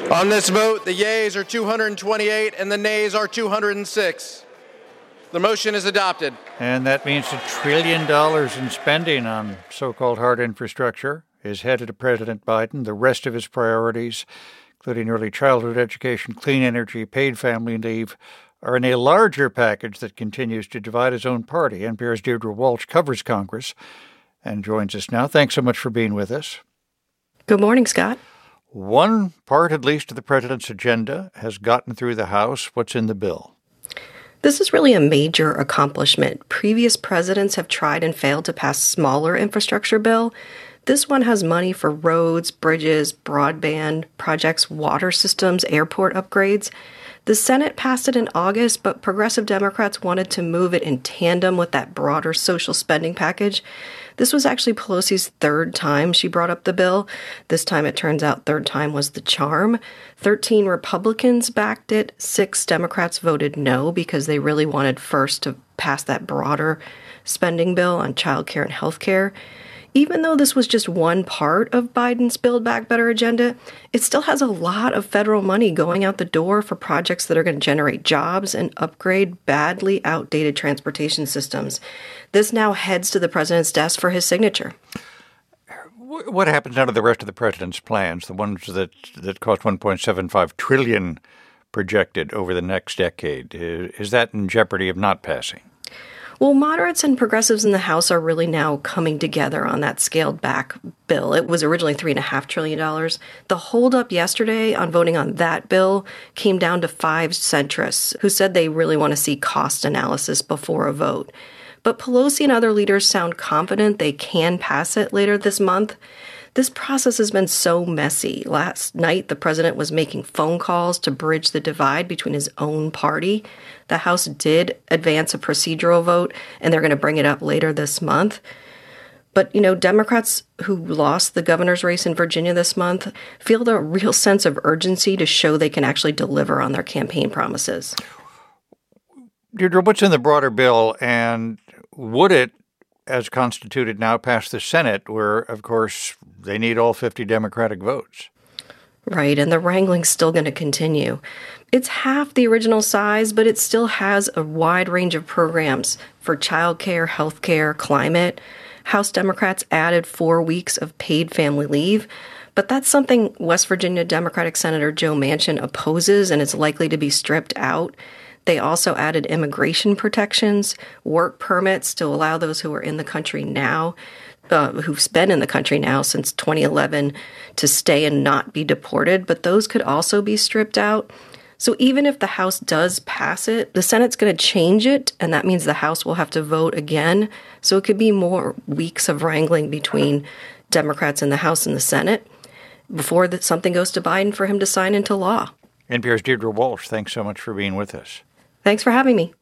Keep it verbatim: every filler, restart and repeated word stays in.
On this vote, the yeas are two hundred twenty-eight and the nays are two hundred six. The motion is adopted. And that means a trillion dollars in spending on so-called hard infrastructure is headed to President Biden. The rest of his priorities, including early childhood education, clean energy, paid family leave, are in a larger package that continues to divide his own party. N P R's Deirdre Walsh covers Congress and joins us now. Thanks so much for being with us. Good morning, Scott. One part, at least, of the president's agenda has gotten through the House. What's in the bill? This is really a major accomplishment. Previous presidents have tried and failed to pass smaller infrastructure bill. This one has money for roads, bridges, broadband projects, water systems, airport upgrades. The Senate passed it in August, but progressive Democrats wanted to move it in tandem with that broader social spending package. This was actually Pelosi's third time she brought up the bill. This time, it turns out, third time was the charm. Thirteen Republicans backed it. Six Democrats voted no because they really wanted first to pass that broader spending bill on child care and health care. Even though this was just one part of Biden's Build Back Better agenda, it still has a lot of federal money going out the door for projects that are going to generate jobs and upgrade badly outdated transportation systems. This now heads to the president's desk for his signature. What happens out of the rest of the president's plans, the ones that, that cost one point seven five trillion dollars projected over the next decade? Is that in jeopardy of not passing? Well, moderates and progressives in the House are really now coming together on that scaled back bill. It was originally three point five trillion dollars. The holdup yesterday on voting on that bill came down to five centrists who said they really want to see cost analysis before a vote. But Pelosi and other leaders sound confident they can pass it later this month. This process has been so messy. Last night, the president was making phone calls to bridge the divide between his own party. The House did advance a procedural vote, and they're going to bring it up later this month. But, you know, Democrats who lost the governor's race in Virginia this month feel the real sense of urgency to show they can actually deliver on their campaign promises. Deirdre, what's in the broader bill, and would it, as constituted, now pass the Senate, where, of course, they need all fifty Democratic votes? Right, and the wrangling's still going to continue. It's half the original size, but it still has a wide range of programs for childcare, healthcare, climate. House Democrats added four weeks of paid family leave, but that's something West Virginia Democratic Senator Joe Manchin opposes and is likely to be stripped out. They also added immigration protections, work permits to allow those who are in the country now, uh, who've been in the country now since twenty eleven, to stay and not be deported, but those could also be stripped out. So even if the House does pass it, the Senate's going to change it, and that means the House will have to vote again. So it could be more weeks of wrangling between Democrats in the House and the Senate before that something goes to Biden for him to sign into law. N P R's Deirdre Walsh, thanks so much for being with us. Thanks for having me.